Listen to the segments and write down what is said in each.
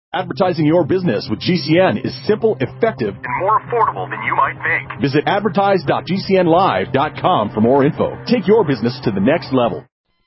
Advertising your business with GCN is simple, effective, and more affordable than you might think. Visit advertise.gcnlive.com for more info. Take your business to the next level.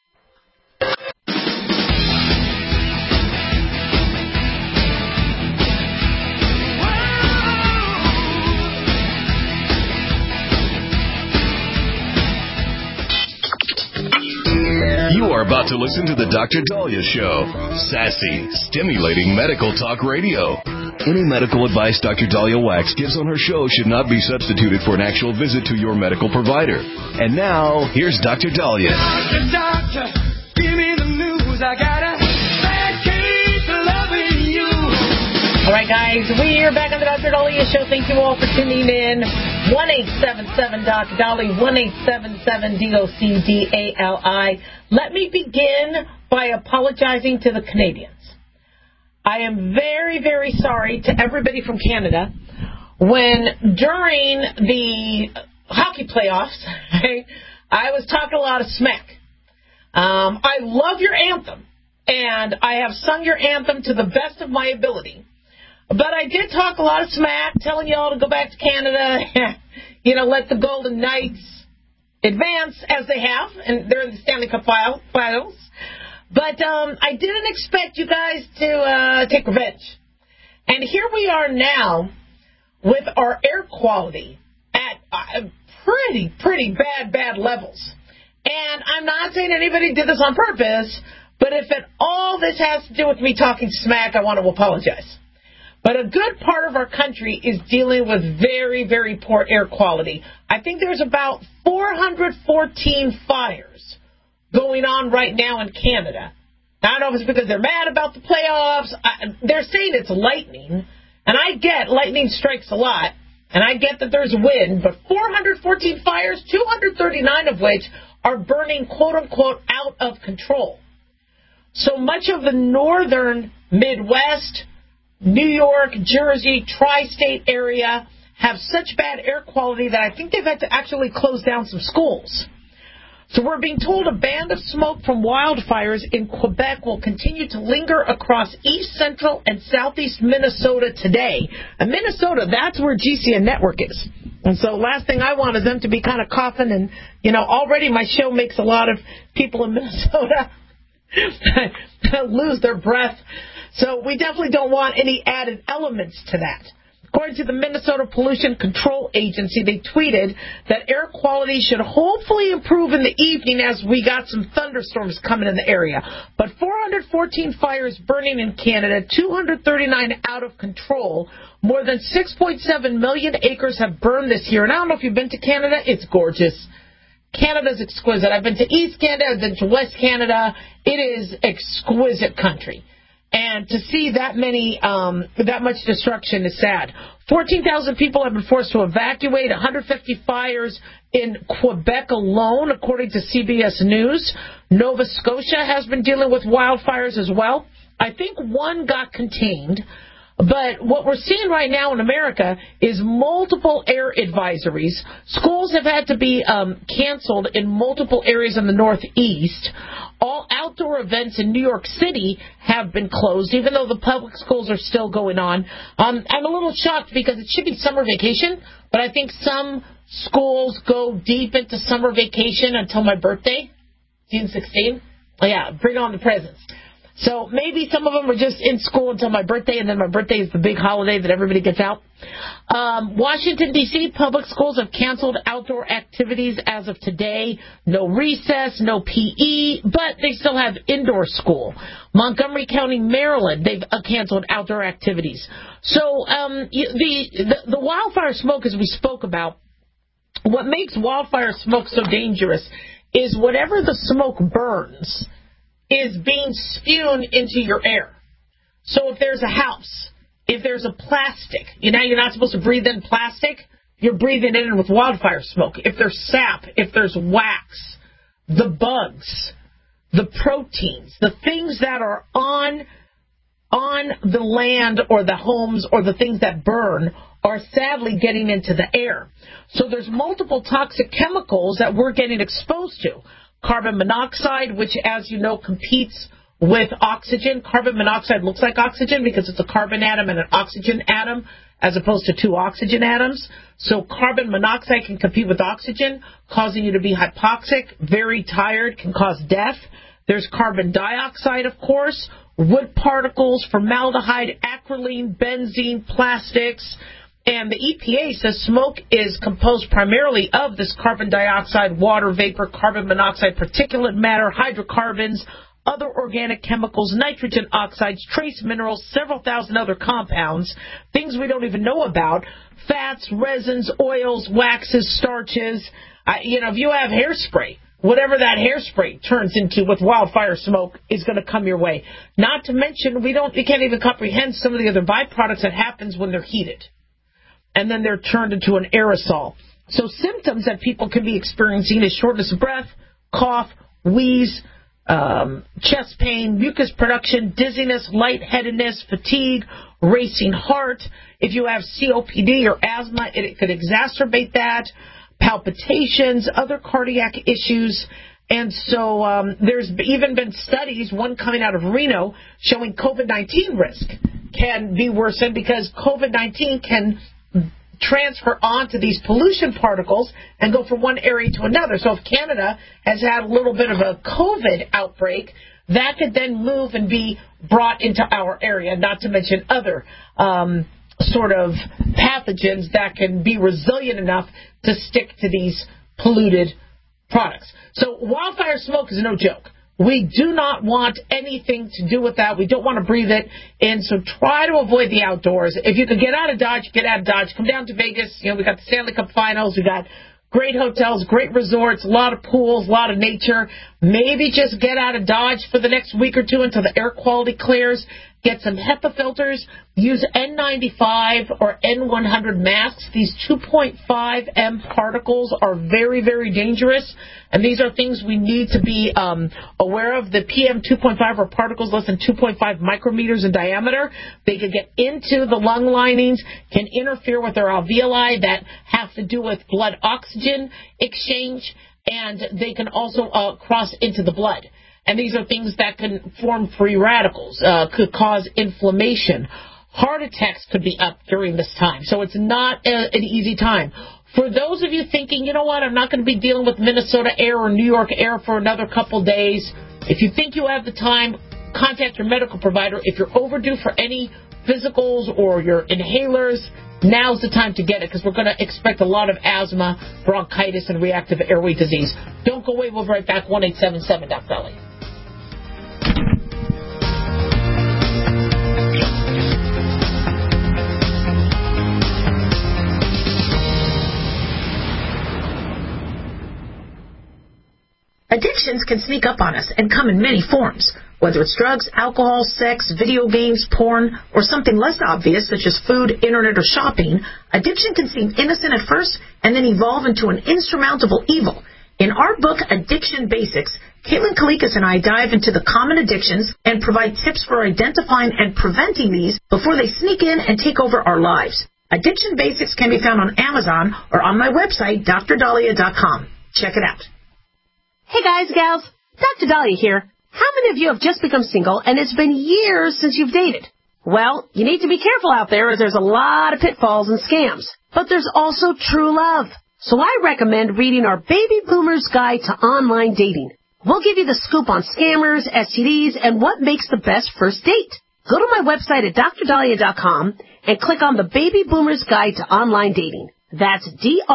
You are about to listen to the Dr. Daliah Show. Sassy, stimulating medical talk radio. Any medical advice Dr. Daliah Wax gives on her show should not be substituted for an actual visit to your medical provider. And now, here's Dr. Daliah. Doctor, give me the news. I got a bad case of loving you. All right, guys, we're back on the Dr. Daliah Show. Thank you all for tuning in. 1-877-Dr. Dali, 1-877-DOCDALI. Let me begin by apologizing to the Canadians. I am very, very sorry to everybody from Canada when during the hockey playoffs, I was talking a lot of smack. I love your anthem, and I have sung your anthem to the best of my ability. But I did talk a lot of smack, telling you all to go back to Canada, let the Golden Knights advance as they have, and they're in the Stanley Cup finals. But I didn't expect you guys to take revenge. And here we are now with our air quality at pretty bad levels. And I'm not saying anybody did this on purpose, but if at all this has to do with me talking smack, I want to apologize. But a good part of our country is dealing with very, very poor air quality. I think there's about 414 fires going on right now in Canada. Now, I don't know if it's because they're mad about the playoffs. They're saying it's lightning. And I get lightning strikes a lot. And I get that there's wind. But 414 fires, 239 of which are burning, quote-unquote, out of control. So much of the northern Midwest, New York, Jersey, tri-state area have such bad air quality that I think they've had to actually close down some schools. So we're being told a band of smoke from wildfires in Quebec will continue to linger across east, central, and southeast Minnesota today. And Minnesota, that's where GCN Network is. And so last thing I want is them to be kind of coughing and, already my show makes a lot of people in Minnesota lose their breath. So we definitely don't want any added elements to that. According to the Minnesota Pollution Control Agency, they tweeted that air quality should hopefully improve in the evening as we got some thunderstorms coming in the area. But 414 fires burning in Canada, 239 out of control. More than 6.7 million acres have burned this year. And I don't know if you've been to Canada. It's gorgeous. Canada's exquisite. I've been to East Canada. I've been to West Canada. It is exquisite country. And to see that much destruction is sad. 14,000 people have been forced to evacuate, 150 fires in Quebec alone, according to CBS News. Nova Scotia has been dealing with wildfires as well. I think one got contained. But what we're seeing right now in America is multiple air advisories. Schools have had to be canceled in multiple areas in the Northeast. All outdoor events in New York City have been closed, even though the public schools are still going on. I'm a little shocked because it should be summer vacation, but I think some schools go deep into summer vacation until my birthday, June 16th. Oh, yeah, bring on the presents. So maybe some of them are just in school until my birthday, and then my birthday is the big holiday that everybody gets out. Washington, D.C., public schools have canceled outdoor activities as of today. No recess, no PE, but they still have indoor school. Montgomery County, Maryland, they've canceled outdoor activities. So the wildfire smoke, as we spoke about, what makes wildfire smoke so dangerous is whatever the smoke burns is being spewed into your air. So if there's a house, if there's a plastic, you're not supposed to breathe in plastic, you're breathing it in with wildfire smoke. If there's sap, if there's wax, the bugs, the proteins, the things that are on the land or the homes or the things that burn are sadly getting into the air. So there's multiple toxic chemicals that we're getting exposed to. Carbon monoxide, which, as you know, competes with oxygen. Carbon monoxide looks like oxygen because it's a carbon atom and an oxygen atom as opposed to two oxygen atoms. So carbon monoxide can compete with oxygen, causing you to be hypoxic, very tired, can cause death. There's carbon dioxide, of course, wood particles, formaldehyde, acrolein, benzene, plastics. And the EPA says smoke is composed primarily of this carbon dioxide, water vapor, carbon monoxide, particulate matter, hydrocarbons, other organic chemicals, nitrogen oxides, trace minerals, several thousand other compounds, things we don't even know about, fats, resins, oils, waxes, starches. If you have hairspray, whatever that hairspray turns into with wildfire smoke is going to come your way. Not to mention, we can't even comprehend some of the other byproducts that happens when they're heated. And then they're turned into an aerosol. So symptoms that people can be experiencing is shortness of breath, cough, wheeze, chest pain, mucus production, dizziness, lightheadedness, fatigue, racing heart. If you have COPD or asthma, it could exacerbate that. Palpitations, other cardiac issues. And so there's even been studies, one coming out of Reno, showing COVID-19 risk can be worsened because COVID-19 can transfer onto these pollution particles and go from one area to another. So if Canada has had a little bit of a COVID outbreak, that could then move and be brought into our area, not to mention other sort of pathogens that can be resilient enough to stick to these polluted products. So wildfire smoke is no joke. We do not want anything to do with that. We don't want to breathe it in, so try to avoid the outdoors. If you can get out of Dodge, get out of Dodge. Come down to Vegas. We got the Stanley Cup Finals. We got great hotels, great resorts, a lot of pools, a lot of nature. Maybe just get out of Dodge for the next week or two until the air quality clears. Get some HEPA filters. Use N95 or N100 masks. These 2.5 M particles are very, very dangerous, and these are things we need to be aware of. The PM 2.5 are particles less than 2.5 micrometers in diameter. They can get into the lung linings, can interfere with our alveoli that have to do with blood oxygen exchange, and they can also cross into the blood. And these are things that can form free radicals, could cause inflammation. Heart attacks could be up during this time. So it's not an easy time. For those of you thinking, you know what, I'm not going to be dealing with Minnesota air or New York air for another couple days, if you think you have the time, contact your medical provider. If you're overdue for any physicals or your inhalers, now's the time to get it because we're going to expect a lot of asthma, bronchitis, and reactive airway disease. Don't go away. We'll be right back. 1-877 Dr. Ellie. Addictions can sneak up on us and come in many forms. Whether it's drugs, alcohol, sex, video games, porn, or something less obvious such as food, internet, or shopping, addiction can seem innocent at first and then evolve into an insurmountable evil. In our book, Addiction Basics, Caitlin Kalikas and I dive into the common addictions and provide tips for identifying and preventing these before they sneak in and take over our lives. Addiction Basics can be found on Amazon or on my website, DrDahlia.com. Check it out. Hey guys, gals, Dr. Dahlia here. How many of you have just become single and it's been years since you've dated? Well, you need to be careful out there as there's a lot of pitfalls and scams. But there's also true love. So I recommend reading our Baby Boomer's Guide to Online Dating. We'll give you the scoop on scammers, STDs, and what makes the best first date. Go to my website at DrDahlia.com and click on the Baby Boomer's Guide to Online Dating. That's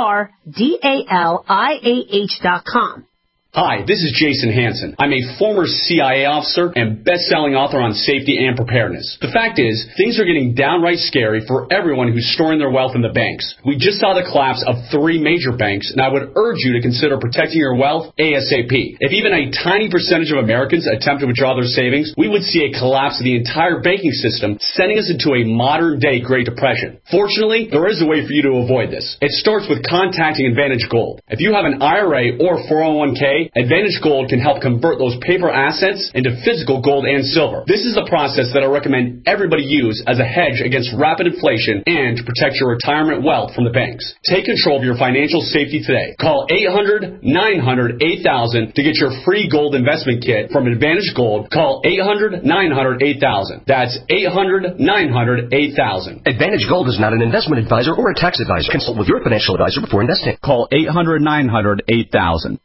DrDahlia.com. Hi, this is Jason Hansen. I'm a former CIA officer and best-selling author on safety and preparedness. The fact is, things are getting downright scary for everyone who's storing their wealth in the banks. We just saw the collapse of 3 major banks, and I would urge you to consider protecting your wealth ASAP. If even a tiny percentage of Americans attempt to withdraw their savings, we would see a collapse of the entire banking system, sending us into a modern-day Great Depression. Fortunately, there is a way for you to avoid this. It starts with contacting Advantage Gold. If you have an IRA or 401k, money, Advantage Gold can help convert those paper assets into physical gold and silver. This is a process that I recommend everybody use as a hedge against rapid inflation and to protect your retirement wealth from the banks. Take control of your financial safety today. Call 800-900-8000 to get your free gold investment kit from Advantage Gold. Call 800-900-8000. That's 800-900-8000. Advantage Gold is not an investment advisor or a tax advisor. Consult with your financial advisor before investing. Call 800-900-8000.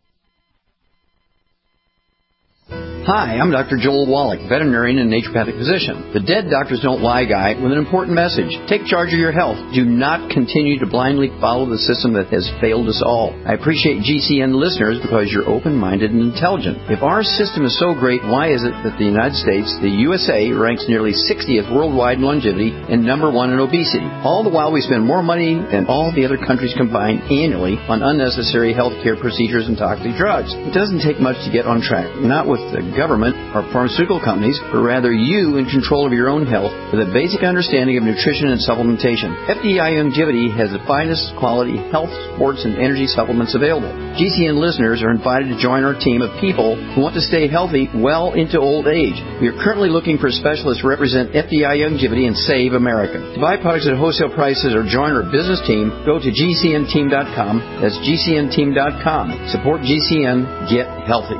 Hi, I'm Dr. Joel Wallach, veterinarian and naturopathic physician. The Dead Doctors Don't Lie guy with an important message. Take charge of your health. Do not continue to blindly follow the system that has failed us all. I appreciate GCN listeners because you're open-minded and intelligent. If our system is so great, why is it that the United States, the USA, ranks nearly 60th worldwide in longevity and number 1 in obesity? All the while we spend more money than all the other countries combined annually on unnecessary healthcare procedures and toxic drugs. It doesn't take much to get on track. Not with the government or pharmaceutical companies, but rather you in control of your own health with a basic understanding of nutrition and supplementation. FDI Longevity has the finest quality health, sports, and energy supplements available. GCN listeners are invited to join our team of people who want to stay healthy well into old age. We are currently looking for specialists to represent FDI Longevity and Save America. To buy products at wholesale prices or join our business team, go to GCNteam.com. That's GCNteam.com. Support GCN. Get healthy.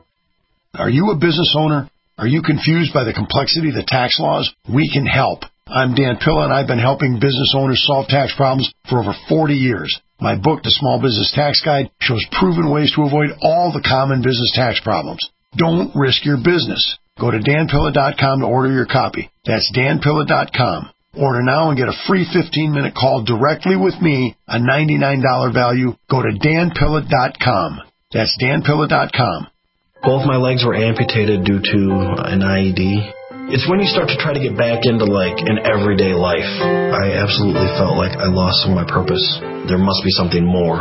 Are you a business owner? Are you confused by the complexity of the tax laws? We can help. I'm Dan Pilla, and I've been helping business owners solve tax problems for over 40 years. My book, The Small Business Tax Guide, shows proven ways to avoid all the common business tax problems. Don't risk your business. Go to danpilla.com to order your copy. That's danpilla.com. Order now and get a free 15-minute call directly with me, a $99 value. Go to danpilla.com. That's danpilla.com. Both my legs were amputated due to an IED. It's when you start to try to get back into, an everyday life. I absolutely felt like I lost some of my purpose. There must be something more.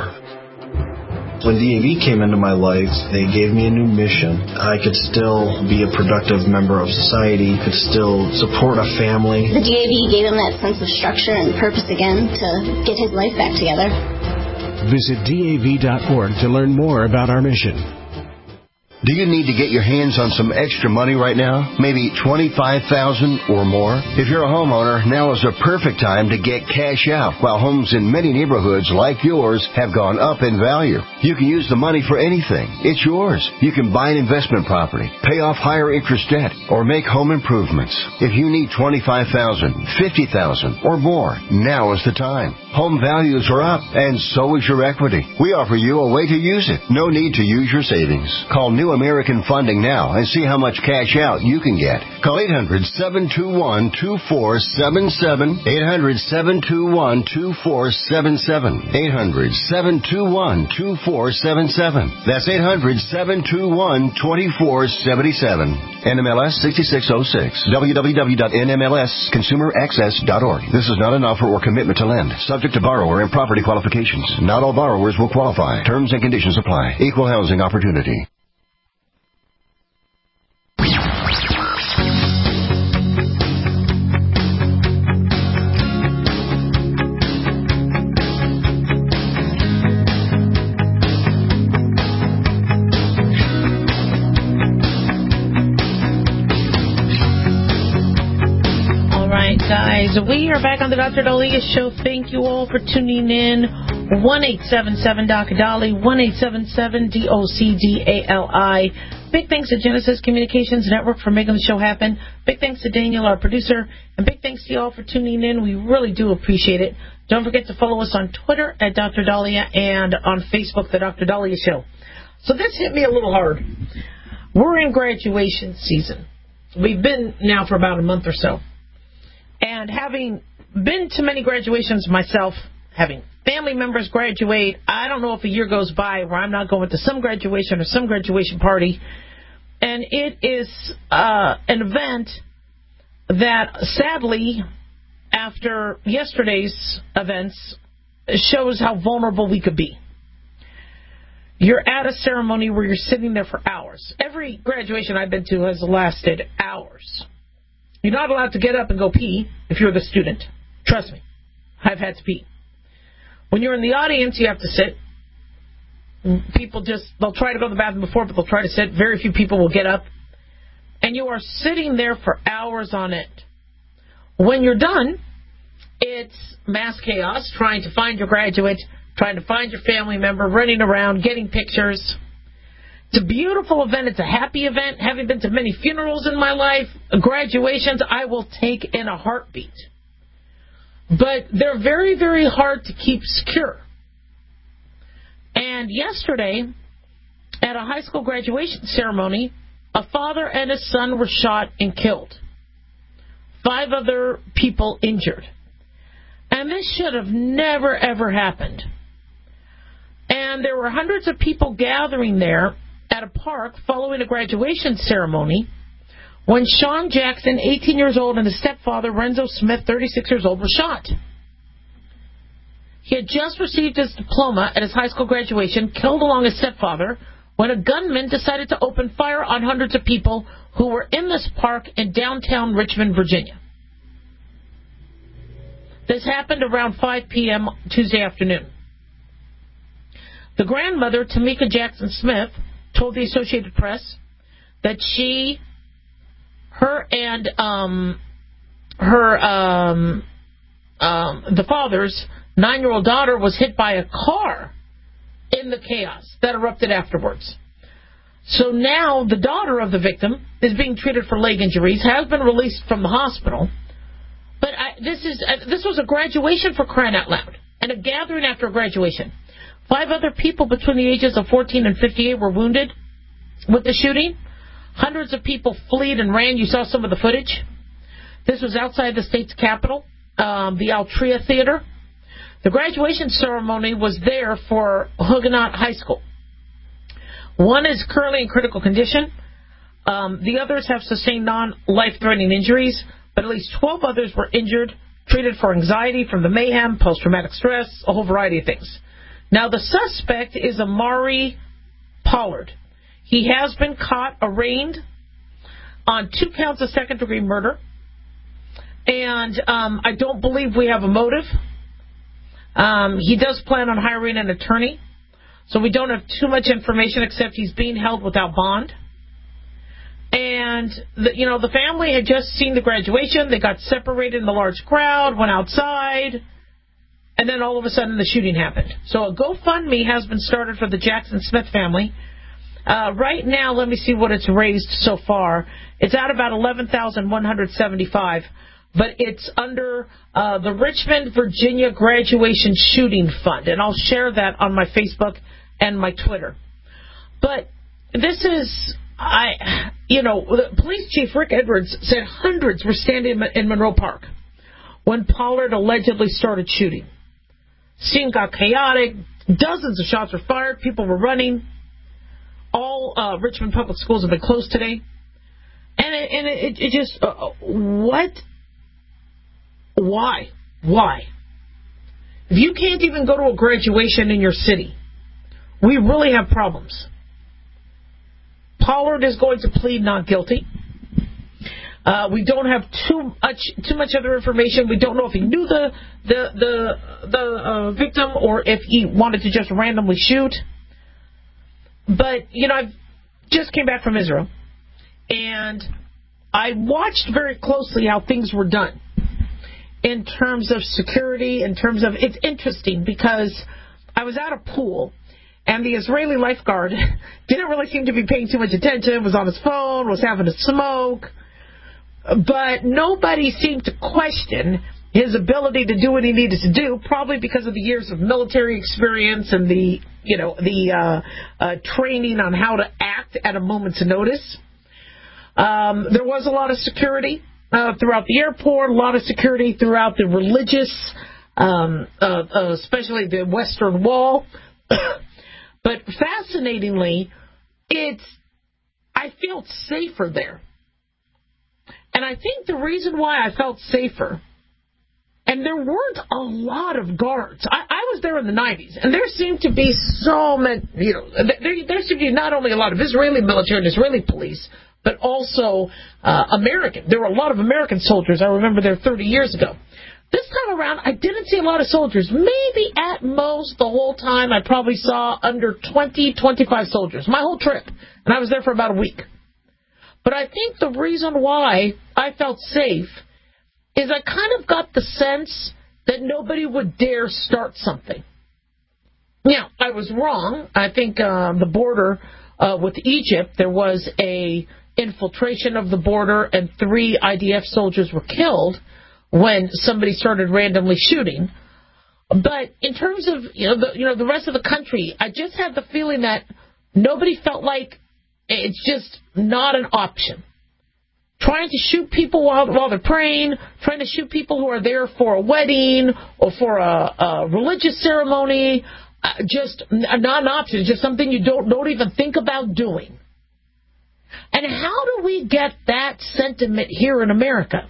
When DAV came into my life, they gave me a new mission. I could still be a productive member of society, could still support a family. The DAV gave him that sense of structure and purpose again to get his life back together. Visit DAV.org to learn more about our mission. Do you need to get your hands on some extra money right now? Maybe $25,000 or more? If you're a homeowner, now is the perfect time to get cash out while homes in many neighborhoods like yours have gone up in value. You can use the money for anything. It's yours. You can buy an investment property, pay off higher interest debt, or make home improvements. If you need $25,000, $50,000 or more, now is the time. Home values are up, and so is your equity. We offer you a way to use it. No need to use your savings. Call New American Funding now and see how much cash out you can get. Call 800-721-2477. 800-721-2477. 800-721-2477. That's 800-721-2477. NMLS 6606. www.nmlsconsumeraccess.org. This is not an offer or commitment to lend. Subject to borrower and property qualifications. Not all borrowers will qualify. Terms and conditions apply. Equal housing opportunity. Guys, we are back on the Dr. Daliah Show. Thank you all for tuning in. 1-877-Dr. 1-877-DOCDALI. Big thanks to Genesis Communications Network for making the show happen. Big thanks to Daniel, our producer. And big thanks to you all for tuning in. We really do appreciate it. Don't forget to follow us on Twitter at Dr. Daliah and on Facebook, the Dr. Daliah Show. So this hit me a little hard. We're in graduation season. We've been now for about a month or so. And having been to many graduations myself, having family members graduate, I don't know if a year goes by where I'm not going to some graduation or some graduation party. And it is an event that, sadly, after yesterday's events, shows how vulnerable we could be. You're at a ceremony where you're sitting there for hours. Every graduation I've been to has lasted hours. You're not allowed to get up and go pee if you're the student. Trust me, I've had to pee. When you're in the audience, you have to sit. they'll try to go to the bathroom before, but they'll try to sit. Very few people will get up. And you are sitting there for hours on end. When you're done, it's mass chaos, trying to find your graduate, trying to find your family member, running around, getting pictures. It's a beautiful event. It's a happy event. Having been to many funerals in my life, graduations, I will take in a heartbeat. But they're very, very hard to keep secure. And yesterday, at a high school graduation ceremony, a father and his son were shot and killed. 5 other people injured. And this should have never, ever happened. And there were hundreds of people gathering there at a park following a graduation ceremony when Sean Jackson, 18 years old, and his stepfather, Renzo Smith, 36 years old, were shot. He had just received his diploma at his high school graduation, killed along his stepfather, when a gunman decided to open fire on hundreds of people who were in this park in downtown Richmond, Virginia. This happened around 5 p.m. Tuesday afternoon. The grandmother, Tamika Jackson Smith, told the Associated Press that the father's 9-year-old daughter was hit by a car in the chaos that erupted afterwards. So now the daughter of the victim is being treated for leg injuries, has been released from the hospital. But this was a graduation, for crying out loud, and a gathering after a graduation. 5 other people between the ages of 14 and 58 were wounded with the shooting. Hundreds of people fled and ran. You saw some of the footage. This was outside the state's capital, the Altria Theater. The graduation ceremony was there for Huguenot High School. One is currently in critical condition. The others have sustained non-life-threatening injuries, but at least 12 others were injured, treated for anxiety from the mayhem, post-traumatic stress, a whole variety of things. Now, the suspect is Amari Pollard. He has been caught, arraigned on 2 counts of second-degree murder, and I don't believe we have a motive. He does plan on hiring an attorney, so we don't have too much information except he's being held without bond. And, the family had just seen the graduation. They got separated in the large crowd, went outside, and then all of a sudden the shooting happened. So a GoFundMe has been started for the Jackson Smith family. Right now, let me see what it's raised so far. It's at about $11,175, but it's under the Richmond, Virginia Graduation Shooting Fund, and I'll share that on my Facebook and my Twitter. But this is, the police chief Rick Edwards said hundreds were standing in Monroe Park when Pollard allegedly started shooting. Scene got chaotic. Dozens of shots were fired. People were running. All Richmond public schools have been closed today. And it just, what? Why? If you can't even go to a graduation in your city, we really have problems. Pollard is going to plead not guilty. We don't have too much other information. We don't know if he knew the victim or if he wanted to just randomly shoot. But, I just came back from Israel, and I watched very closely how things were done in terms of security, it's interesting because I was at a pool, and the Israeli lifeguard didn't really seem to be paying too much attention, was on his phone, was having a smoke, but nobody seemed to question his ability to do what he needed to do, probably because of the years of military experience and the training on how to act at a moment's notice. There was a lot of security throughout the airport, a lot of security throughout the religious, especially the Western Wall. But fascinatingly, I felt safer there. And I think the reason why I felt safer, and there weren't a lot of guards. I was there in the 90s, and there seemed to be so many, there seemed to be not only a lot of Israeli military and Israeli police, but also American. There were a lot of American soldiers. I remember there 30 years ago. This time around, I didn't see a lot of soldiers. Maybe at most the whole time I probably saw under 20, 25 soldiers, my whole trip. And I was there for about a week. But I think the reason why I felt safe is I kind of got the sense that nobody would dare start something. Now, I was wrong. I think the border with Egypt, there was a infiltration of the border and 3 IDF soldiers were killed when somebody started randomly shooting. But in terms of the rest of the country, I just had the feeling that nobody felt like it's just not an option. Trying to shoot people while they're praying, trying to shoot people who are there for a wedding or for a religious ceremony, just not an option. It's just something you don't even think about doing. And how do we get that sentiment here in America?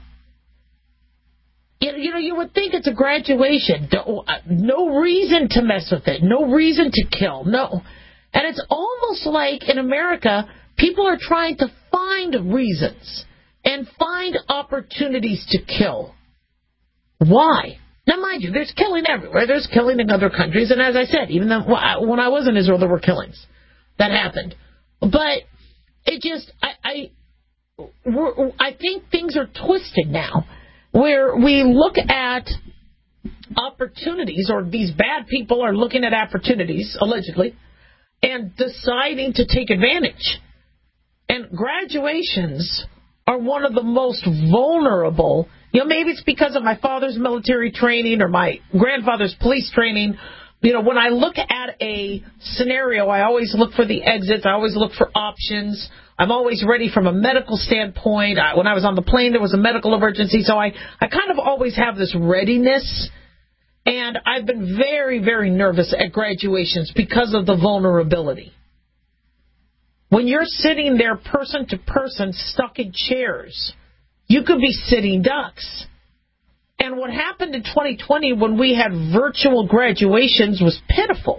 You would think it's a graduation. No reason to mess with it. No reason to kill. No. And it's almost like in America, people are trying to find reasons and find opportunities to kill. Why? Now, mind you, there's killing everywhere. There's killing in other countries. And as I said, even though when I was in Israel, there were killings that happened. But it just, I think things are twisted now, where we look at opportunities, or these bad people are looking at opportunities, allegedly, and deciding to take advantage. And graduations are one of the most vulnerable. Maybe it's because of my father's military training or my grandfather's police training. When I look at a scenario, I always look for the exits. I always look for options. I'm always ready from a medical standpoint. When I was on the plane, there was a medical emergency. So I kind of always have this readiness. And I've been very, very nervous at graduations because of the vulnerability. When you're sitting there person to person stuck in chairs, you could be sitting ducks. And what happened in 2020 when we had virtual graduations was pitiful.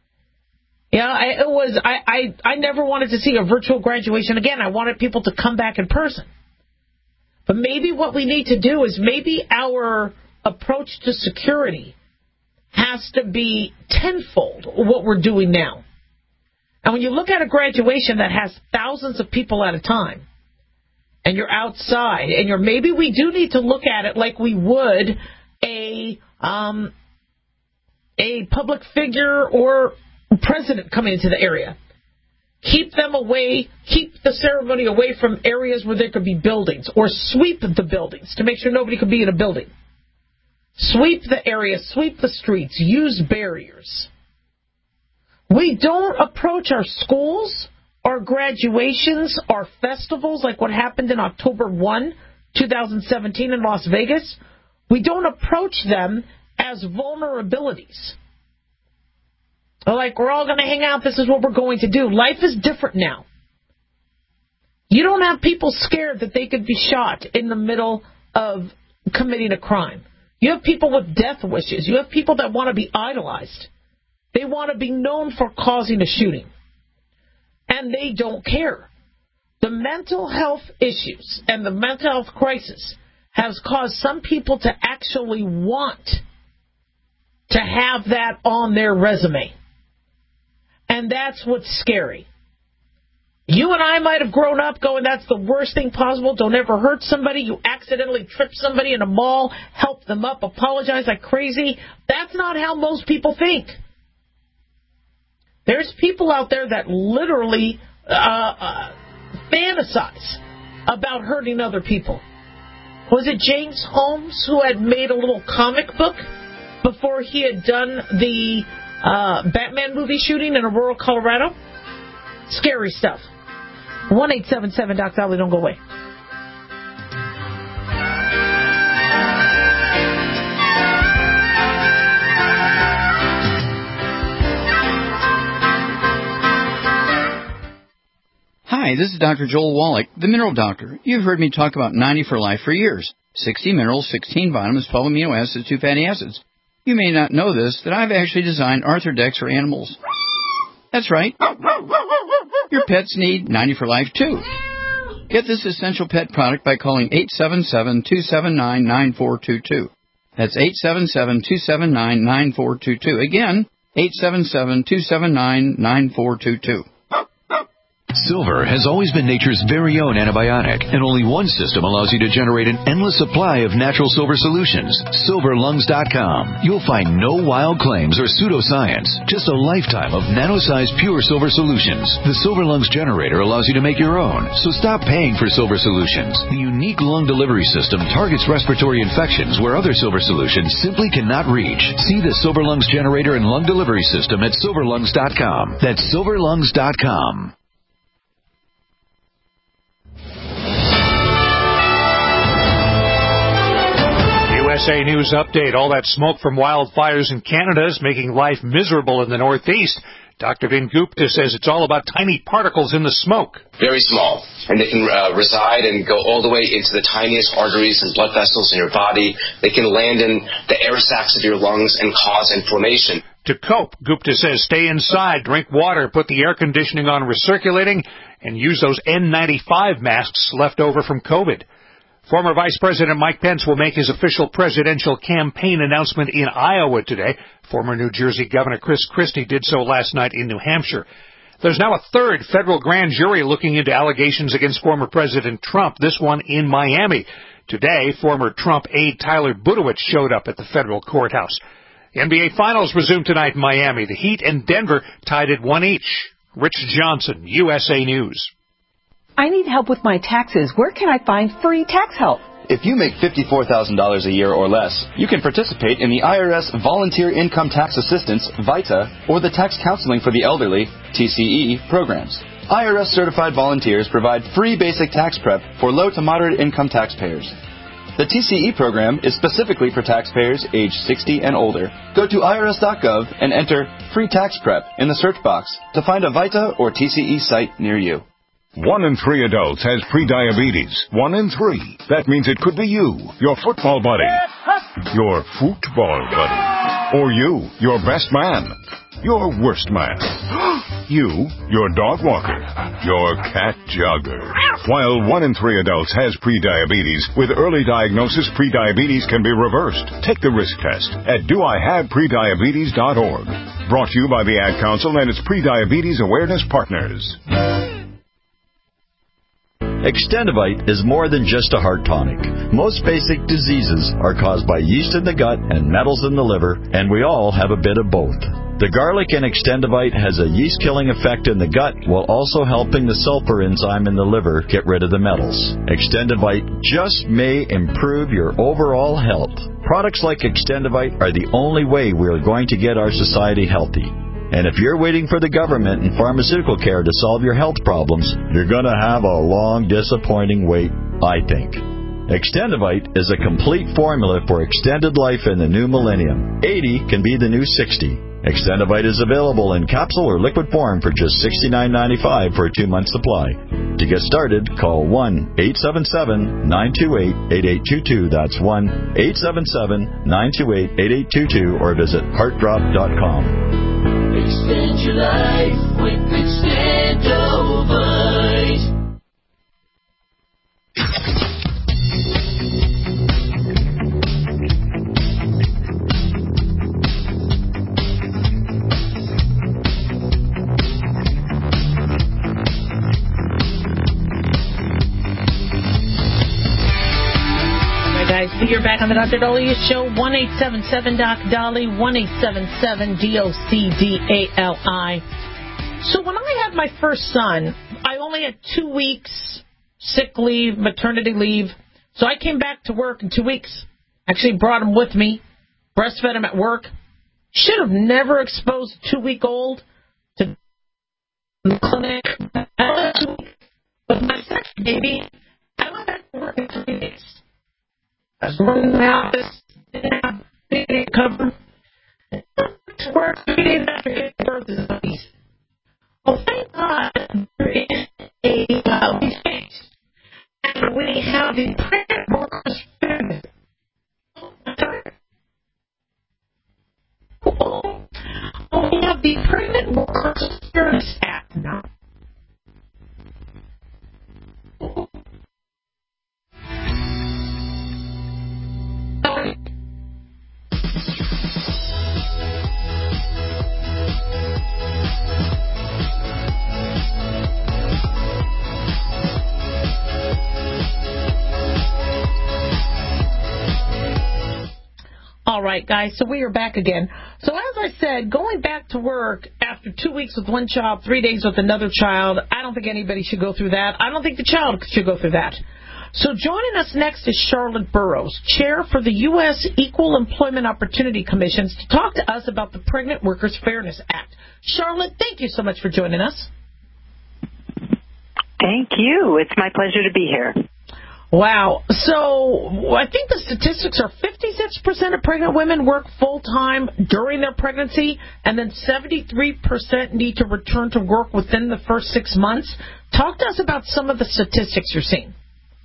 I never wanted to see a virtual graduation again. I wanted people to come back in person. But maybe what we need to do is maybe our approach to security has to be tenfold what we're doing now. And when you look at a graduation that has thousands of people at a time, and you're outside, and maybe we do need to look at it like we would a public figure or president coming into the area. Keep them away, keep the ceremony away from areas where there could be buildings, or sweep the buildings to make sure nobody could be in a building. Sweep the area, sweep the streets, use barriers. We don't approach our schools, our graduations, our festivals, like what happened in October 1, 2017 in Las Vegas. We don't approach them as vulnerabilities. Like, we're all going to hang out, this is what we're going to do. Life is different now. You don't have people scared that they could be shot in the middle of committing a crime. You have people with death wishes. You have people that want to be idolized. They want to be known for causing a shooting. And they don't care. The mental health issues and the mental health crisis has caused some people to actually want to have that on their resume. And that's what's scary. You and I might have grown up going, that's the worst thing possible. Don't ever hurt somebody. You accidentally trip somebody in a mall, help them up, apologize like crazy. That's not how most people think. There's people out there that literally fantasize about hurting other people. Was it James Holmes who had made a little comic book before he had done the Batman movie shooting in Aurora, Colorado? Scary stuff. 1-877-DOC-DOLLY, don't go away. Hi, this is Dr. Joel Wallach, the Mineral Doctor. You've heard me talk about 90 for Life for years. 60 minerals, 16 vitamins, 12 amino acids, 2 fatty acids. You may not know this, that I've actually designed Arthrodex for animals. That's right. Your pets need 90 for Life, too. Get this essential pet product by calling 877-279-9422. That's 877-279-9422. Again, 877-279-9422. Silver has always been nature's very own antibiotic, and only one system allows you to generate an endless supply of natural silver solutions. SilverLungs.com. You'll find no wild claims or pseudoscience, just a lifetime of nano-sized pure silver solutions. The Silver Lungs generator allows you to make your own, so stop paying for silver solutions. The unique lung delivery system targets respiratory infections where other silver solutions simply cannot reach. See the Silver Lungs generator and lung delivery system at SilverLungs.com. That's SilverLungs.com. USA News Update. All that smoke from wildfires in Canada is making life miserable in the Northeast. Dr. Vin Gupta says it's all about tiny particles in the smoke. Very small, and they can reside and go all the way into the tiniest arteries and blood vessels in your body. They can land in the air sacs of your lungs and cause inflammation. To cope, Gupta says stay inside, drink water, put the air conditioning on recirculating, and use those N95 masks left over from COVID. Former Vice President Mike Pence will make his official presidential campaign announcement in Iowa today. Former New Jersey Governor Chris Christie did so last night in New Hampshire. There's now a third federal grand jury looking into allegations against former President Trump, this one in Miami. Today, former Trump aide Tyler Budowich showed up at the federal courthouse. The NBA Finals resume tonight in Miami. The Heat and Denver tied at 1 each. Rich Johnson, USA News. I need help with my taxes. Where can I find free tax help? If you make $54,000 a year or less, you can participate in the IRS Volunteer Income Tax Assistance, VITA, or the Tax Counseling for the Elderly, TCE, programs. IRS-certified volunteers provide free basic tax prep for low to moderate income taxpayers. The TCE program is specifically for taxpayers age 60 and older. Go to irs.gov and enter Free Tax Prep in the search box to find a VITA or TCE site near you. 1 in 3 adults has prediabetes. 1 in 3. That means it could be you, your football buddy, your football buddy, or you, your best man, your worst man, you, your dog walker, your cat jogger. While 1 in 3 adults has prediabetes, with early diagnosis, prediabetes can be reversed. Take the risk test at doihaveprediabetes.org. Brought to you by the Ad Council and its Prediabetes Awareness Partners. Extendivite is more than just a heart tonic. Most basic diseases are caused by yeast in the gut and metals in the liver, and we all have a bit of both. The garlic in Extendivite has a yeast-killing effect in the gut while also helping the sulfur enzyme in the liver get rid of the metals. Extendivite just may improve your overall health. Products like Extendivite are the only way we are going to get our society healthy. And if you're waiting for the government and pharmaceutical care to solve your health problems, you're going to have a long, disappointing wait, I think. Extendivite is a complete formula for extended life in the new millennium. 80 can be the new 60. Extendivite is available in capsule or liquid form for just $69.95 for a 2-month supply. To get started, call 1-877-928-8822. That's 1-877-928-8822 or visit heartdrop.com. Extend your life with Extendovite. You're back on the Dr. Daliah Show, 1-877-DOC-DOLLY, 1-877-DOCDALI. So when I had my first son, I only had 2 weeks sick leave, maternity leave. So I came back to work in 2 weeks. Actually brought him with me, breastfed him at work. Should have never exposed a 2-week-old to the clinic. With my second baby, I went back to work in 3 days. I was running the office, didn't have baby cover. To work 3 days after giving birth is amazing. Well, thank God there is a change. And we have the pregnant workers pyramid. We have the pregnant workers pyramid act now. All right, guys, so we are back again. So as I said, going back to work after 2 weeks with one child, 3 days with another child, I don't think anybody should go through that. I don't think the child should go through that. So joining us next is Charlotte Burrows, Chair for the U.S. Equal Employment Opportunity Commissions, to talk to us about the Pregnant Workers Fairness Act. Charlotte, thank you so much for joining us. Thank you. It's my pleasure to be here. Wow. So I think the statistics are 56% of pregnant women work full-time during their pregnancy, and then 73% need to return to work within the first 6 months. Talk to us about some of the statistics you're seeing.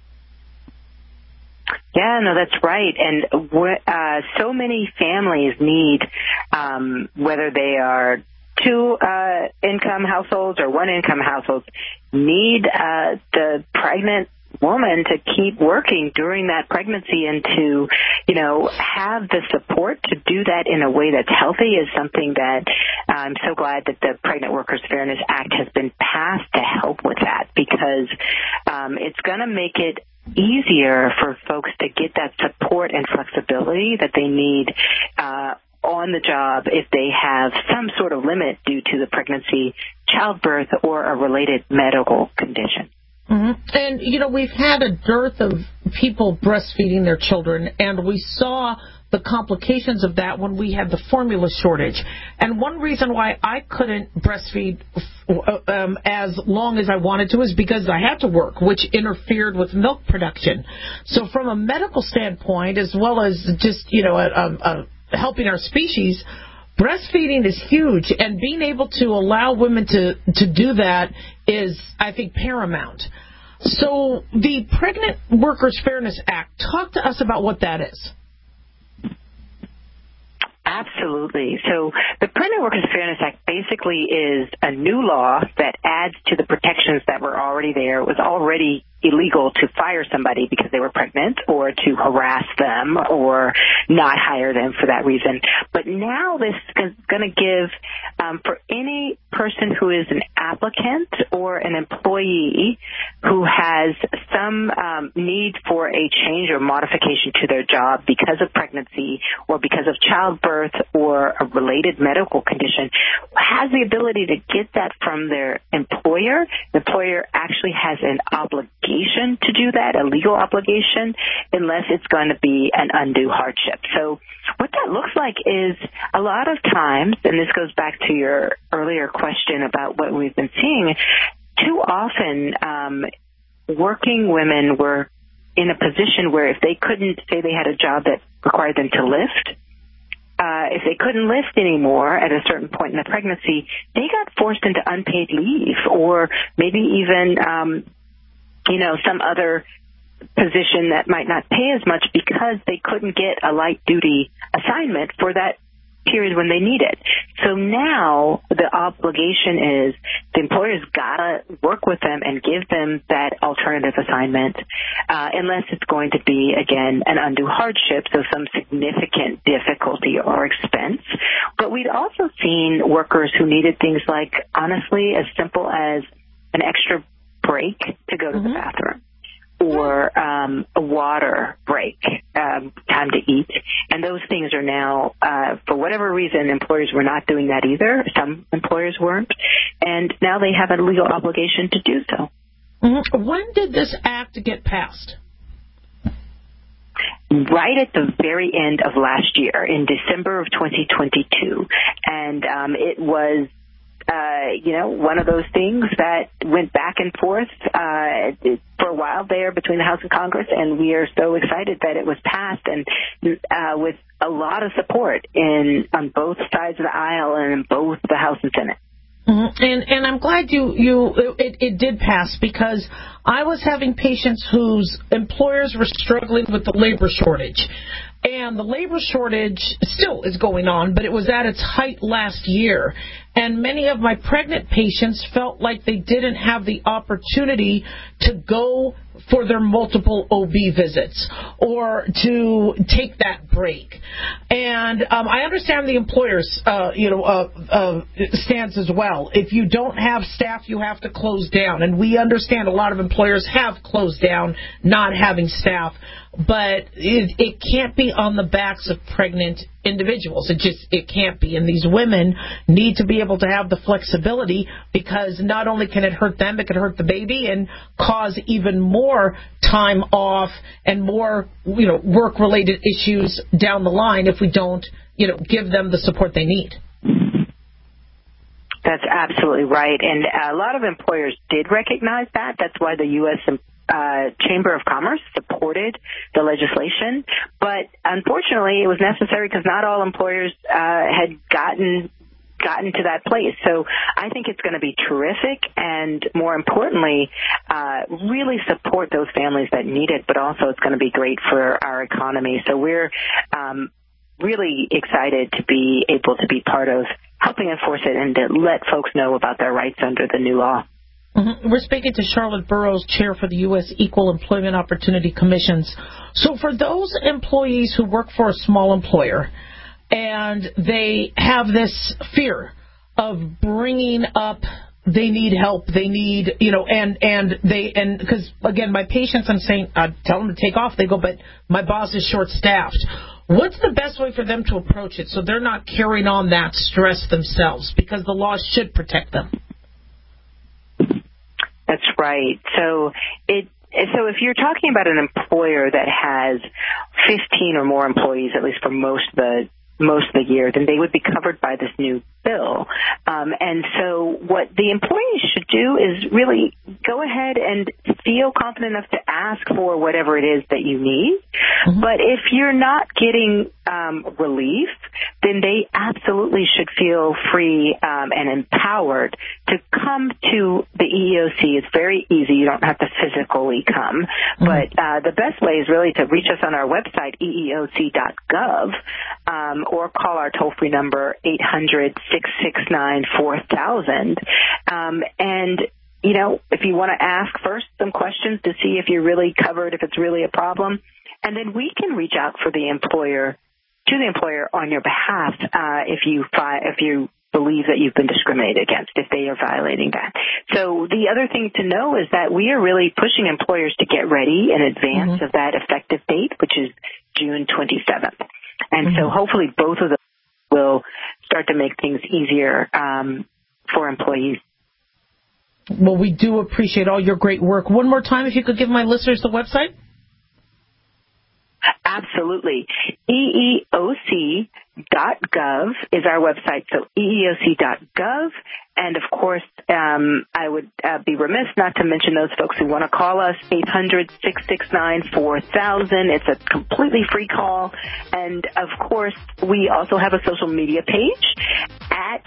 Yeah, no, that's right. And so many families need, whether they are two-income households or one-income households, need the pregnant woman to keep working during that pregnancy, and to, have the support to do that in a way that's healthy is something that I'm so glad that the Pregnant Workers Fairness Act has been passed to help with that, because it's going to make it easier for folks to get that support and flexibility that they need on the job if they have some sort of limit due to the pregnancy, childbirth, or a related medical condition. Mm-hmm. And, we've had a dearth of people breastfeeding their children, and we saw the complications of that when we had the formula shortage. And one reason why I couldn't breastfeed as long as I wanted to is because I had to work, which interfered with milk production. So from a medical standpoint, as well as just, helping our species, breastfeeding is huge, and being able to allow women to do that is, I think, paramount. So the Pregnant Workers Fairness Act, talk to us about what that is. Absolutely. So the Pregnant Workers Fairness Act basically is a new law that adds to the protections that were already there. It was already illegal to fire somebody because they were pregnant, or to harass them, or not hire them for that reason. But now this is going to give, for any person who is an applicant or an employee who has some need for a change or modification to their job because of pregnancy or because of childbirth or a related medical condition, has the ability to get that from their employer. The employer actually has an obligation to do that, a legal obligation, unless it's going to be an undue hardship. So what that looks like is, a lot of times, and this goes back to your earlier question about what we've been seeing, too often working women were in a position where if they couldn't, say they had a job that required them to lift, if they couldn't lift anymore at a certain point in the pregnancy, they got forced into unpaid leave, or maybe even some other position that might not pay as much because they couldn't get a light duty assignment for that period when they need it. So now the obligation is the employer's got to work with them and give them that alternative assignment, unless it's going to be, again, an undue hardship, so some significant difficulty or expense. But we'd also seen workers who needed things like, honestly, as simple as an extra break to go to the bathroom, or a water break, time to eat. And those things are now, for whatever reason, employers were not doing that either. Some employers weren't. And now they have a legal obligation to do so. Mm-hmm. When did this act get passed? Right at the very end of last year, in December of 2022. And it was one of those things that went back and forth for a while there between the House and Congress, and we are so excited that it was passed, and with a lot of support on both sides of the aisle and in both the House and Senate. Mm-hmm. And I'm glad it did pass, because I was having patients whose employers were struggling with the labor shortage. And the labor shortage still is going on, but it was at its height last year. And many of my pregnant patients felt like they didn't have the opportunity to go for their multiple OB visits or to take that break. And I understand the employer's stance as well. If you don't have staff, you have to close down. And we understand a lot of employers have closed down not having staff. But it can't be on the backs of pregnant individuals. It can't be. And these women need to be able to have the flexibility, because not only can it hurt them, it can hurt the baby and cause even more time off and more, work-related issues down the line if we don't, give them the support they need. That's absolutely right. And a lot of employers did recognize that. That's why the U.S. Chamber of Commerce supported the legislation. But unfortunately, it was necessary because not all employers had gotten to that place. So I think it's going to be terrific, and more importantly, really support those families that need it, but also it's going to be great for our economy. So we're really excited to be able to be part of helping enforce it and to let folks know about their rights under the new law. Mm-hmm. We're speaking to Charlotte Burrows, Chair for the U.S. Equal Employment Opportunity Commissions. So for those employees who work for a small employer and they have this fear of bringing up they need help, they need, and because, again, my patients, I'm saying, I tell them to take off. They go, but my boss is short-staffed. What's the best way for them to approach it so they're not carrying on that stress themselves, because the law should protect them? That's right. So if you're talking about an employer that has 15 or more employees, at least for most of the year, then they would be covered by this new bill. And so what the employees should do is really go ahead and feel confident enough to ask for whatever it is that you need. Mm-hmm. But if you're not getting relief, then they absolutely should feel free and empowered to come to the EEOC. It's very easy. You don't have to physically come. Mm-hmm. But the best way is really to reach us on our website, eeoc.gov, or call our toll-free number, 800-669-4000. And, if you want to ask first some questions to see if you're really covered, if it's really a problem, and then we can reach out to the employer on your behalf if you believe that you've been discriminated against, if they are violating that. So the other thing to know is that we are really pushing employers to get ready in advance of that effective date, which is June 27th. And so hopefully both of them will start to make things easier for employees. Well, we do appreciate all your great work. One more time, if you could give my listeners the website. Absolutely. EEOC.gov is our website. So EEOC.gov. And, of course, I would be remiss not to mention those folks who want to call us, 800-669-4000. It's a completely free call. And, of course, we also have a social media page at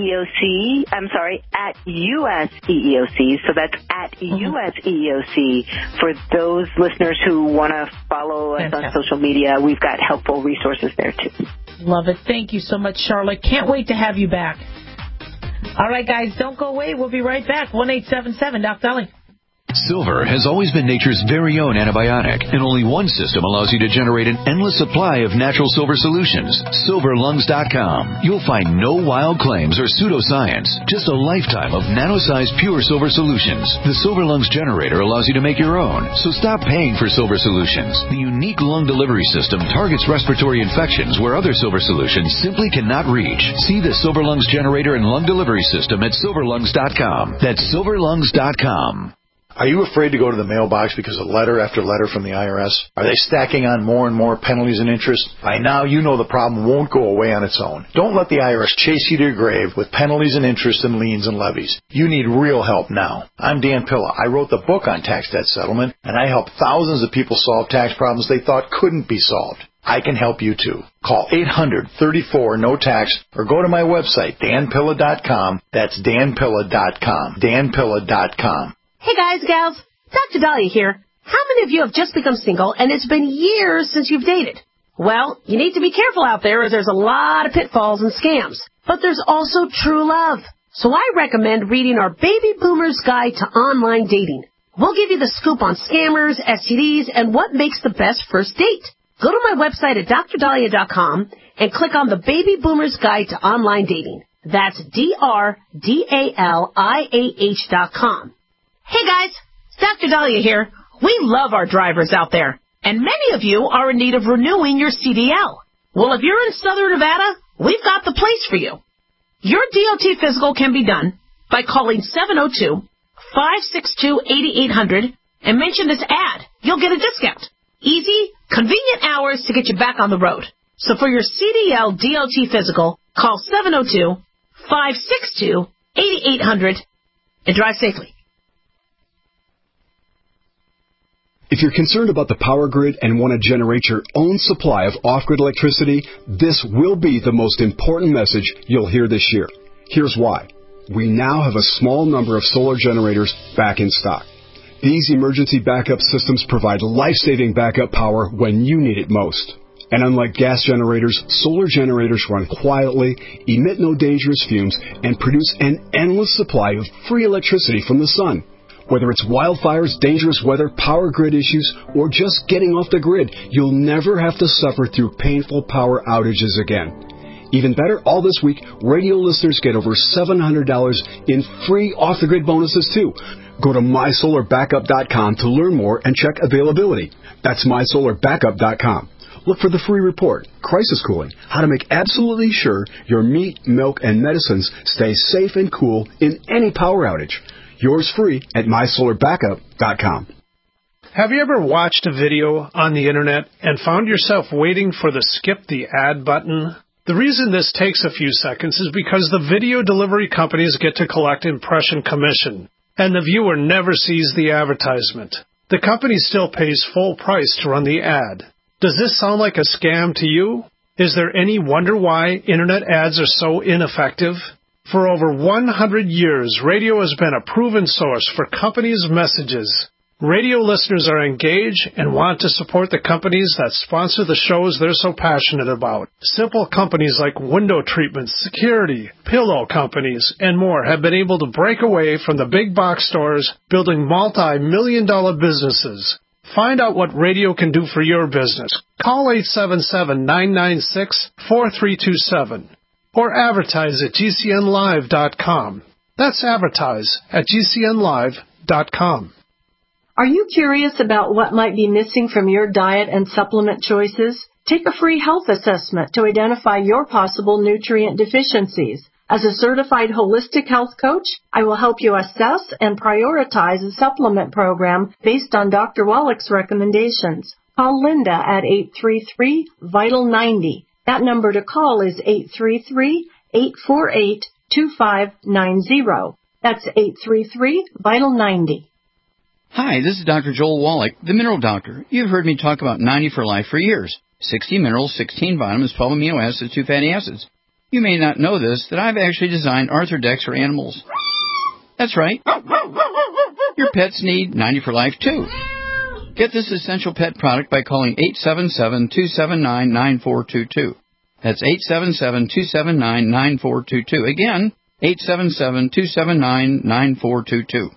US EEOC. So that's at US EEOC. For those listeners who want to follow us on social media, we've got helpful resources there, too. Love it. Thank you so much, Charlotte. Can't wait to have you back. All right, guys, don't go away. We'll be right back. 1-877-Doc-Dolly. Silver has always been nature's very own antibiotic, and only one system allows you to generate an endless supply of natural silver solutions. SilverLungs.com. You'll find no wild claims or pseudoscience, just a lifetime of nano-sized pure silver solutions. The Silver Lungs generator allows you to make your own, so stop paying for silver solutions. The unique lung delivery system targets respiratory infections where other silver solutions simply cannot reach. See the Silver Lungs generator and lung delivery system at SilverLungs.com. That's SilverLungs.com. Are you afraid to go to the mailbox because of letter after letter from the IRS? Are they stacking on more and more penalties and interest? By now, you know the problem won't go away on its own. Don't let the IRS chase you to your grave with penalties and interest and liens and levies. You need real help now. I'm Dan Pilla. I wrote the book on tax debt settlement, and I help thousands of people solve tax problems they thought couldn't be solved. I can help you too. Call 800-34-NO-TAX or go to my website, danpilla.com. That's danpilla.com. danpilla.com. Hey guys, gals, Dr. Dahlia here. How many of you have just become single and it's been years since you've dated? Well, you need to be careful out there as there's a lot of pitfalls and scams. But there's also true love. So I recommend reading our Baby Boomer's Guide to Online Dating. We'll give you the scoop on scammers, STDs, and what makes the best first date. Go to my website at drdahlia.com and click on the Baby Boomer's Guide to Online Dating. That's DRDALIAH.com. Hey guys, it's Dr. Dahlia here. We love our drivers out there, and many of you are in need of renewing your CDL. Well, if you're in Southern Nevada, we've got the place for you. Your DOT physical can be done by calling 702-562-8800 and mention this ad. You'll get a discount. Easy, convenient hours to get you back on the road. So for your CDL DOT physical, call 702-562-8800 and drive safely. If you're concerned about the power grid and want to generate your own supply of off-grid electricity, this will be the most important message you'll hear this year. Here's why. We now have a small number of solar generators back in stock. These emergency backup systems provide life-saving backup power when you need it most. And unlike gas generators, solar generators run quietly, emit no dangerous fumes, and produce an endless supply of free electricity from the sun. Whether it's wildfires, dangerous weather, power grid issues, or just getting off the grid, you'll never have to suffer through painful power outages again. Even better, all this week, radio listeners get over $700 in free off-the-grid bonuses, too. Go to mysolarbackup.com to learn more and check availability. That's mysolarbackup.com. Look for the free report, Crisis Cooling, how to make absolutely sure your meat, milk, and medicines stay safe and cool in any power outage. Yours free at mysolarbackup.com. Have you ever watched a video on the internet and found yourself waiting for the skip the ad button? The reason this takes a few seconds is because the video delivery companies get to collect impression commission, and the viewer never sees the advertisement. The company still pays full price to run the ad. Does this sound like a scam to you? Is there any wonder why internet ads are so ineffective? For over 100 years, radio has been a proven source for companies' messages. Radio listeners are engaged and want to support the companies that sponsor the shows they're so passionate about. Simple companies like window treatments, security, pillow companies, and more have been able to break away from the big box stores, building multi-million-dollar businesses. Find out what radio can do for your business. Call 877-996-4327 or advertise at GCNlive.com. That's advertise at GCNlive.com. Are you curious about what might be missing from your diet and supplement choices? Take a free health assessment to identify your possible nutrient deficiencies. As a certified holistic health coach, I will help you assess and prioritize a supplement program based on Dr. Wallach's recommendations. Call Linda at 833-VITAL-90. That number to call is 833-848-2590. That's 833-VITAL-90. Hi, this is Dr. Joel Wallach, the Mineral Doctor. You've heard me talk about 90 for Life for years. 60 minerals, 16 vitamins, 12 amino acids, 2 fatty acids. You may not know this, that I've actually designed Arthrodex for animals. That's right. Your pets need 90 for Life, too. Get this essential pet product by calling 877-279-9422. That's 877-279-9422. Again, 877-279-9422.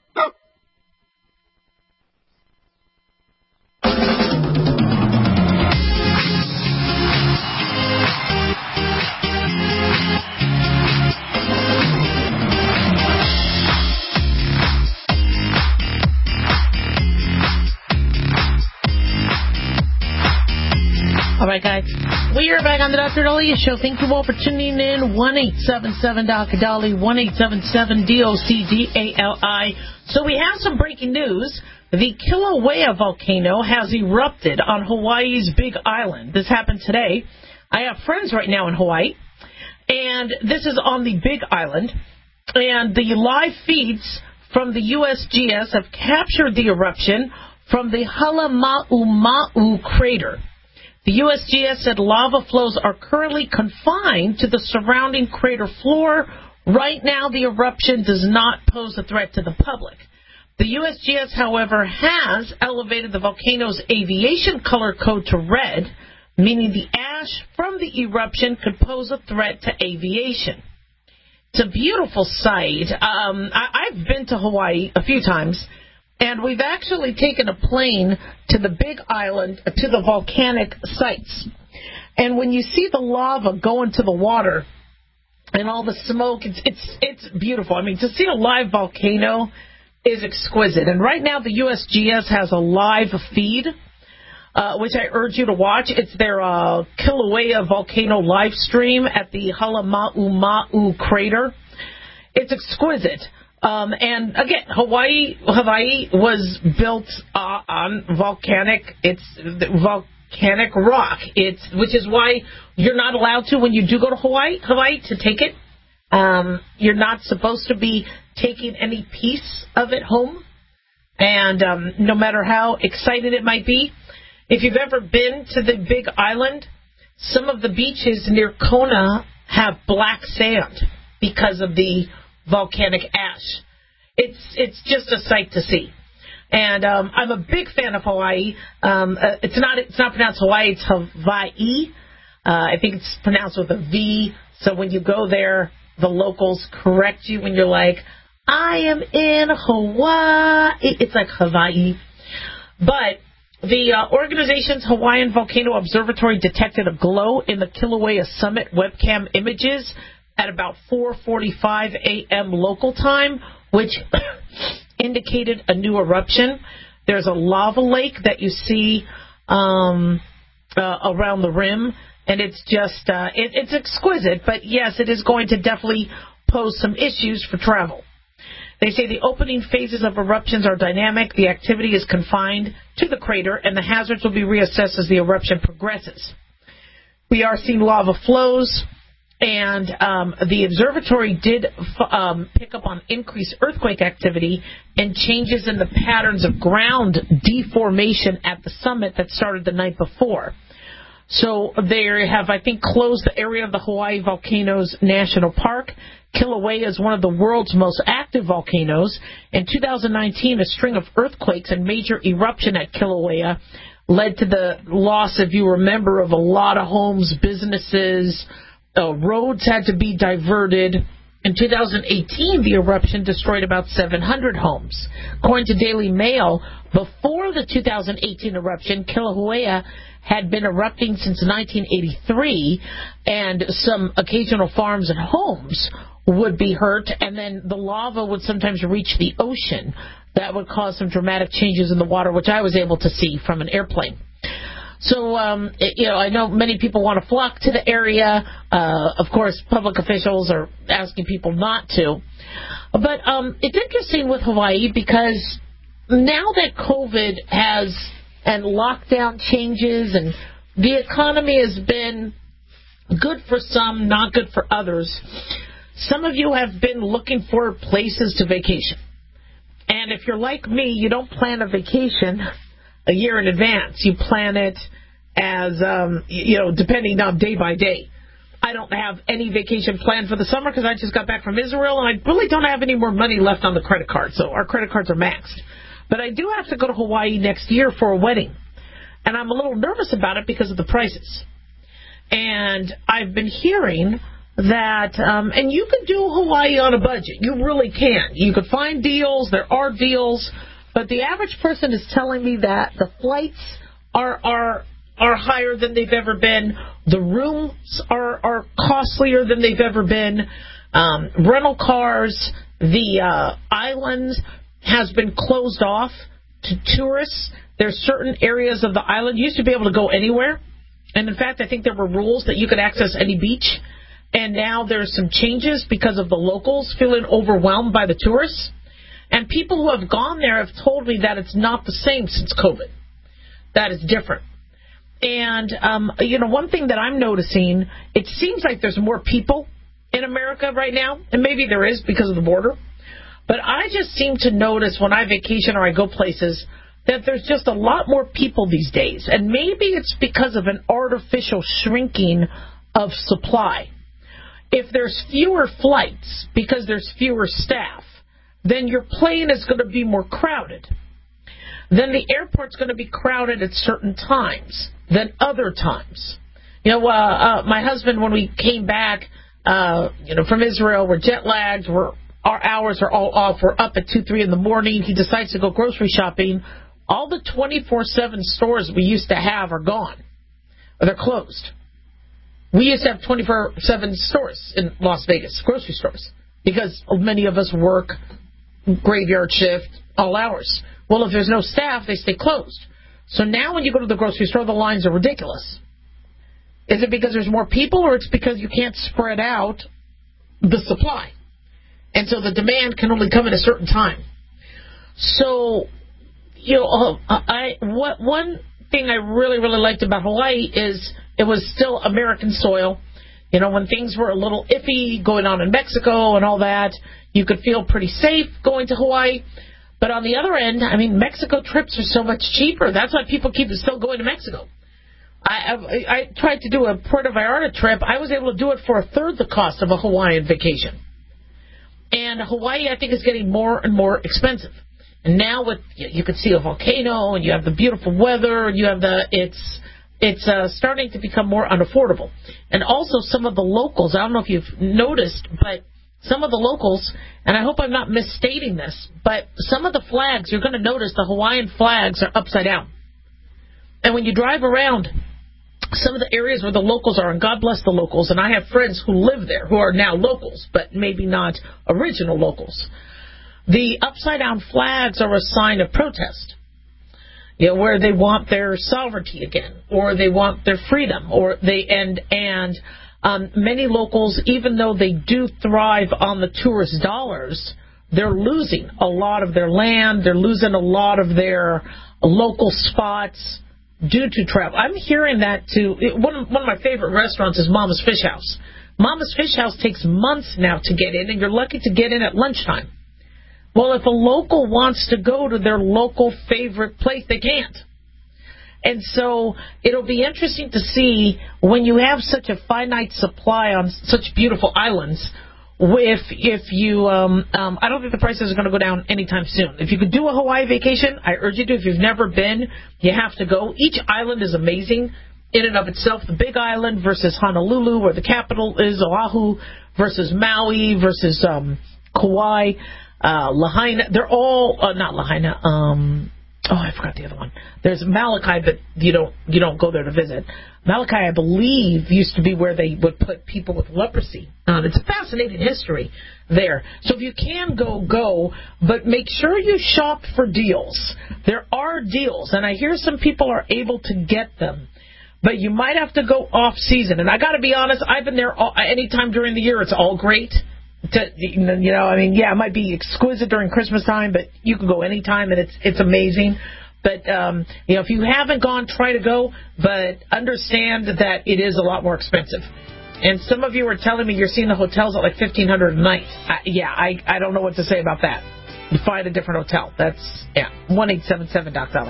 All right, guys. We are back on the Dr. Dahlia Show. Thank you all for tuning in. 1-877-Dr. 1-877-DOCDALI. So we have some breaking news. The Kilauea volcano has erupted on Hawaii's Big Island. This happened today. I have friends right now in Hawaii, and this is on the Big Island. And the live feeds from the USGS have captured the eruption from the Halemaumau crater. The USGS said lava flows are currently confined to the surrounding crater floor. Right now, the eruption does not pose a threat to the public. The USGS, however, has elevated the volcano's aviation color code to red. meaning the ash from the eruption could pose a threat to aviation. It's a beautiful sight. I've been to Hawaii a few times, and we've actually taken a plane to the Big Island, to the volcanic sites. And when you see the lava go into the water and all the smoke, it's beautiful. I mean, to see a live volcano is exquisite. And right now the USGS has a live feed, which I urge you to watch. It's their Kilauea volcano live stream at the Halemaumau crater. It's exquisite. And again, Hawaii was built on volcanic rock. Which is why you're not allowed to, when you do go to Hawaii to take it. You're not supposed to be taking any piece of it home. And no matter how excited it might be, if you've ever been to the Big Island, some of the beaches near Kona have black sand because of the volcanic ash. It's just a sight to see. And I'm a big fan of Hawaii. It's not pronounced Hawaii, it's Hawaii. I think it's pronounced with a V. So when you go there, the locals correct you when you're like, I am in Hawaii. It's like Hawaii. But the organization's Hawaiian Volcano Observatory detected a glow in the Kilauea Summit webcam images at about 4:45 a.m. local time, which indicated a new eruption. There's a lava lake that you see around the rim, and it's just it's exquisite. But yes, it is going to definitely pose some issues for travel. They say the opening phases of eruptions are dynamic, the activity is confined to the crater, and the hazards will be reassessed as the eruption progresses. We are seeing lava flows, and the observatory did pick up on increased earthquake activity and changes in the patterns of ground deformation at the summit that started the night before. So they have, I think, closed the area of the Hawaii Volcanoes National Park. Kilauea is one of the world's most active volcanoes. In 2019, a string of earthquakes and major eruption at Kilauea led to the loss, if you remember, of a lot of homes, businesses. Roads had to be diverted. In 2018, the eruption destroyed about 700 homes. According to Daily Mail, before the 2018 eruption, Kilauea had been erupting since 1983, and some occasional farms and homes would be hurt, and then the lava would sometimes reach the ocean. That would cause some dramatic changes in the water, which I was able to see from an airplane. So, I know many people want to flock to the area. Of course, public officials are asking people not to. But it's interesting with Hawaii because now that COVID has and lockdown changes and the economy has been good for some, not good for others, some of you have been looking for places to vacation. And if you're like me, you don't plan a vacation a year in advance. You plan it as, depending on day by day. I don't have any vacation planned for the summer because I just got back from Israel, and I really don't have any more money left on the credit card, so our credit cards are maxed. But I do have to go to Hawaii next year for a wedding, and I'm a little nervous about it because of the prices. And I've been hearing that, and you can do Hawaii on a budget. You really can. You could find deals. There are deals. But the average person is telling me that the flights are higher than they've ever been. The rooms are costlier than they've ever been. Rental cars, the islands has been closed off to tourists. There's certain areas of the island. You used to be able to go anywhere. And in fact, I think there were rules that you could access any beach. And now there's some changes because of the locals feeling overwhelmed by the tourists. And people who have gone there have told me that it's not the same since COVID. That is different. And, one thing that I'm noticing, it seems like there's more people in America right now. And maybe there is because of the border. But I just seem to notice when I vacation or I go places that there's just a lot more people these days. And maybe it's because of an artificial shrinking of supply. If there's fewer flights because there's fewer staff, then your plane is going to be more crowded. Then the airport's going to be crowded at certain times. than other times. My husband, when we came back, from Israel, we're jet lagged, our hours are all off, we're up at 2, 3 in the morning, he decides to go grocery shopping. All the 24/7 stores we used to have are gone. Or they're closed. We used to have 24/7 stores in Las Vegas, grocery stores, because many of us work graveyard shift, all hours. Well, if there's no staff, they stay closed. So now when you go to the grocery store, the lines are ridiculous. Is it because there's more people, or it's because you can't spread out the supply? And so the demand can only come at a certain time. So, one thing I really, really liked about Hawaii is it was still American soil. When things were a little iffy going on in Mexico and all that, you could feel pretty safe going to Hawaii. But on the other end, Mexico trips are so much cheaper. That's why people keep still going to Mexico. I tried to do a Puerto Vallarta trip. I was able to do it for a third the cost of a Hawaiian vacation. And Hawaii, I think, is getting more and more expensive. And now you can see a volcano, and you have the beautiful weather, and you have it's starting to become more unaffordable. And also some of the locals, I don't know if you've noticed, but some of the locals, and I hope I'm not misstating this, but some of the flags, you're going to notice the Hawaiian flags are upside down. And when you drive around some of the areas where the locals are, and God bless the locals, and I have friends who live there who are now locals, but maybe not original locals. The upside-down flags are a sign of protest, where they want their sovereignty again, or they want their freedom, or many locals, even though they do thrive on the tourist dollars, they're losing a lot of their land, they're losing a lot of their local spots due to travel. I'm hearing that too. One of my favorite restaurants is Mama's Fish House. Mama's Fish House takes months now to get in, and you're lucky to get in at lunchtime. Well, if a local wants to go to their local favorite place, they can't. And so it'll be interesting to see when you have such a finite supply on such beautiful islands, if you, I don't think the prices are going to go down anytime soon. If you could do a Hawaii vacation, I urge you to. If you've never been, you have to go. Each island is amazing in and of itself. The Big Island versus Honolulu, where the capital is, Oahu, versus Maui, versus Kauai, Lahaina. They're all, not Lahaina, I forgot the other one. There's Molokai, but you don't go there to visit. Molokai, I believe, used to be where they would put people with leprosy. It's a fascinating history there. So if you can go, but make sure you shop for deals. There are deals, and I hear some people are able to get them, but you might have to go off season. And I got to be honest, I've been there any time during the year. It's all great. It might be exquisite during Christmas time, but you can go anytime, and it's amazing. But, if you haven't gone, try to go, but understand that it is a lot more expensive. And some of you are telling me you're seeing the hotels at like $1,500 a night. I don't know what to say about that. You find a different hotel. That's, 1-877-DOC-VALLEY.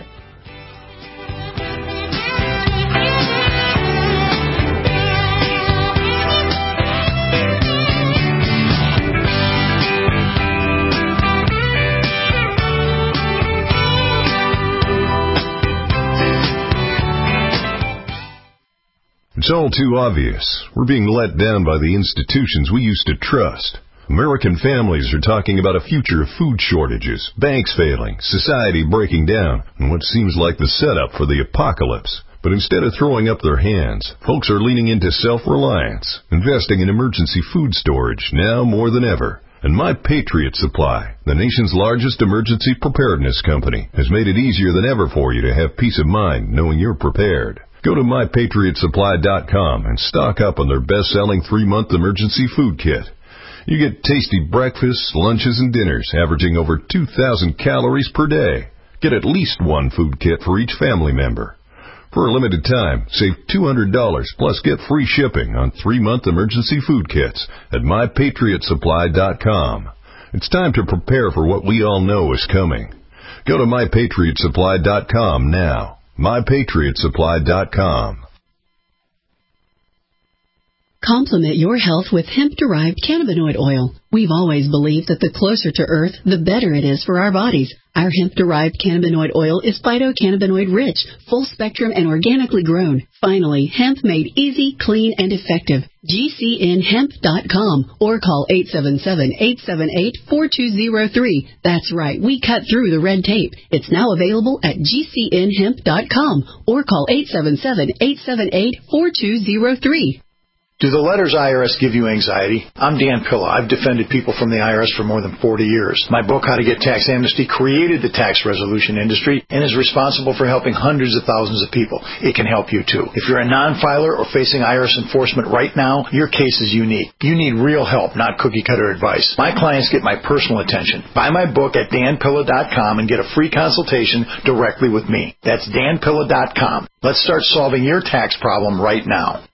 It's all too obvious. We're being let down by the institutions we used to trust. American families are talking about a future of food shortages, banks failing, society breaking down, and what seems like the setup for the apocalypse. But instead of throwing up their hands, folks are leaning into self-reliance, investing in emergency food storage now more than ever. And My Patriot Supply, the nation's largest emergency preparedness company, has made it easier than ever for you to have peace of mind knowing you're prepared. Go to MyPatriotSupply.com and stock up on their best-selling 3-month emergency food kit. You get tasty breakfasts, lunches, and dinners averaging over 2,000 calories per day. Get at least one food kit for each family member. For a limited time, save $200 plus get free shipping on 3-month emergency food kits at MyPatriotSupply.com. It's time to prepare for what we all know is coming. Go to MyPatriotSupply.com now. MyPatriotSupply.com. Complement your health with hemp-derived cannabinoid oil. We've always believed that the closer to Earth, the better it is for our bodies. Our hemp-derived cannabinoid oil is phytocannabinoid-rich, full-spectrum, and organically grown. Finally, hemp made easy, clean, and effective. GCNhemp.com or call 877-878-4203. That's right, we cut through the red tape. It's now available at GCNhemp.com or call 877-878-4203. Do the letters IRS give you anxiety? I'm Dan Pilla. I've defended people from the IRS for more than 40 years. My book, How to Get Tax Amnesty, created the tax resolution industry and is responsible for helping hundreds of thousands of people. It can help you, too. If you're a non-filer or facing IRS enforcement right now, your case is unique. You need real help, not cookie-cutter advice. My clients get my personal attention. Buy my book at danpilla.com and get a free consultation directly with me. That's danpilla.com. Let's start solving your tax problem right now.